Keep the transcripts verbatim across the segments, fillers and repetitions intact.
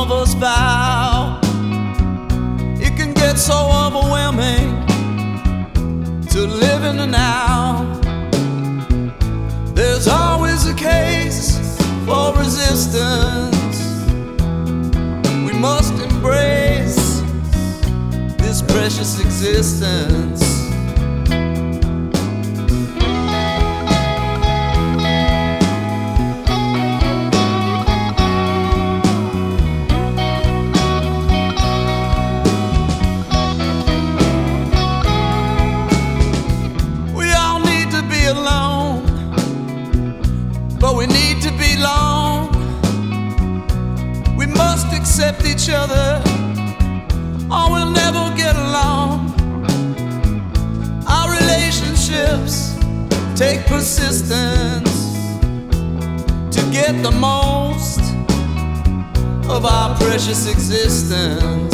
of us vow. It can get so overwhelming to live in the now. There's always a case for resistance. We must embrace this precious existence. But we need to belong. We must accept each other, or we'll never get along. Our relationships take persistence to get the most of our precious existence.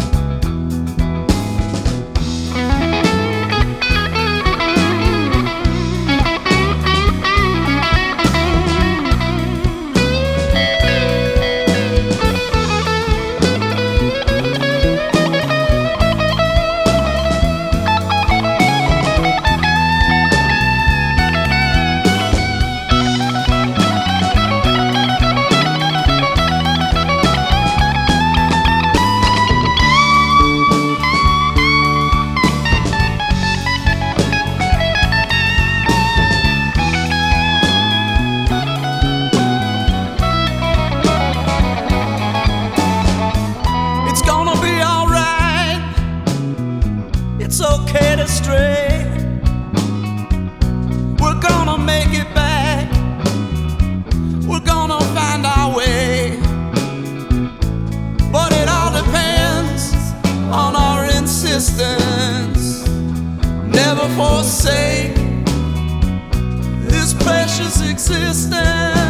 It's okay to stray. We're gonna make it back. We're gonna find our way. But it all depends on our insistence. Never forsake this precious existence.